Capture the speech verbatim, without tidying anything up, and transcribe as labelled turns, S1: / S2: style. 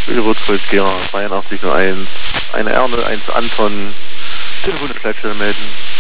S1: Wilrod-Kreuz Gera zweiundachtzig null eins, eine Erne, eins Anton, Telefon ist Leitstelle melden.